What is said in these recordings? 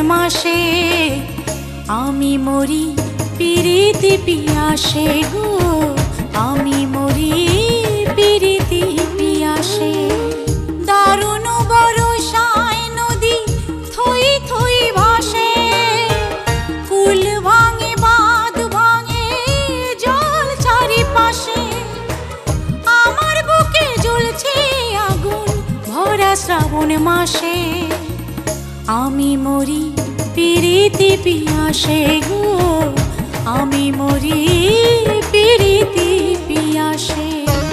মাসে আমি মরি পিরিতি পিয়াসে গো, আমি মরি পিরিতি পিয়াসে। দারুণ বরষায় নদী থই থই ভাসে, কুল ভাঙে বাঁধ ভাঙে জল চারিপাশে। আমার বুকে জ্বলছে আগুন ভরা শ্রাবণ মাসে, আমি মরি পিরিতি পিয়াসে গো, আমি মরি পিরিতি পিয়াসে।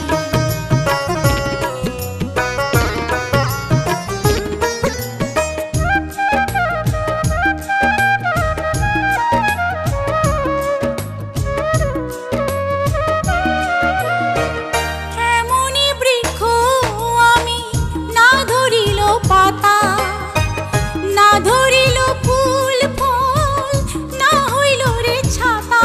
এমনি বৃক্ষ আমি, না ধরিল পাতা, না ধরিল ফুল ফল, না হইল রে ছাতা।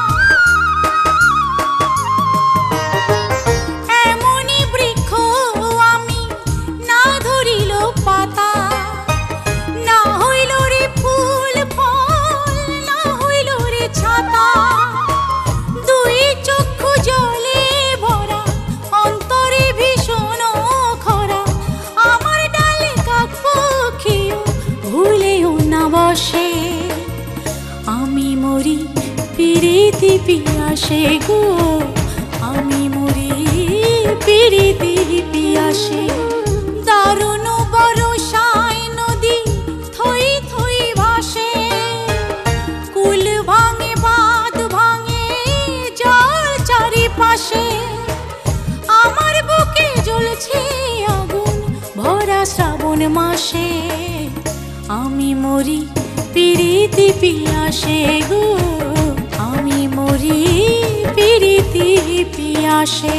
এমনি বৃক্ষ আমি, না ধরিল পাতা, না হইল রে ফুল ফল, না হইল রে ছাতা। দুই চক্ষু জলে ভরা, অন্তরে ভীষণ খরা, আমার ডালে কাক পক্ষীও ভুলেও না বসে। আমি মরি পিরিতি পিয়াসে গো, আমি মরি পিরিতি পিয়াসে। দারুণ বরষায় নদী থই থই ভাসে, কুল ভাঙে বাঁধ ভাঙে জল চারিপাশে। আমার বুকে জ্বলছে আগুন ভরা শ্রাবণ মাসে, আমি মরি পিরিতি পিয়াসে গো, আমি মরি পিরিতি পিয়াসে।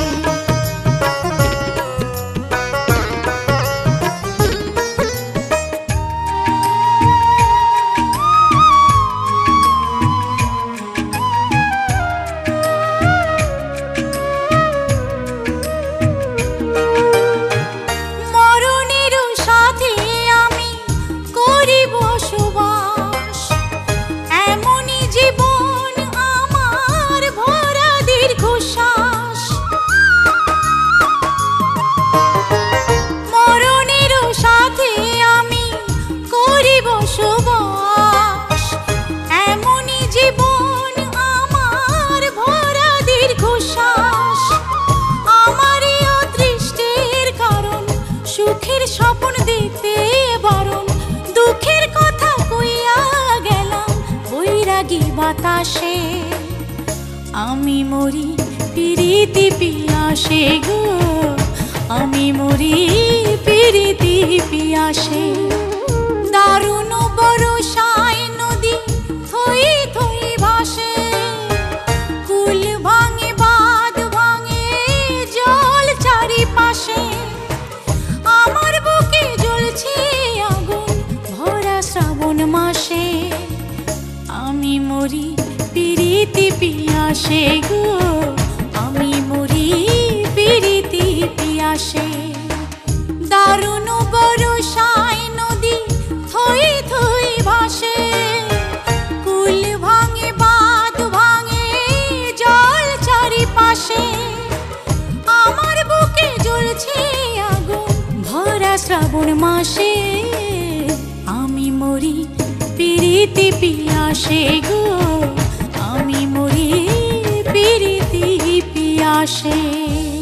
মরণের সাথে আমি করি বসবাস, এমনই জীবন আমার ভরা দীর্ঘশ্বাস। মরণের সাথে আমি করি বসবাস, এমনই জীবন আমার ভরা দীর্ঘশ্বাস। আমারই অদৃষ্টের কারণ, সুখের স্বপ্ন দেখতে বারণ, দুঃখের কথা কইয়া গেলাম বৈরাগী বাতাসে। আমি মরি পিরিতি পিয়াসে গো, আমি মরি পিরিতি পিয়াসে। দারুণ বরষায় নদী থই থই ভাসে, কুল ভাঙে বাঁধ ভাঙে জল চারিপাশে। আমার বুকে জ্বলছে আগুন ভরা শ্রাবণ মাসে, আমি মরি পিরিতি পিয়াসে গো, আমি মরি পিরিতি পিয়াসে। দারুণ বরষায় নদী থই থই ভাসে, কুল ভাঙে বাঁধ ভাঙে জল চারিপাশে। আমার বুকে জ্বলছে আগুন ভরা শ্রাবণ মাসে, আমি মরি পিরিতি পিয়াসে গো, আমি মরি পিরিতি পিয়াসে।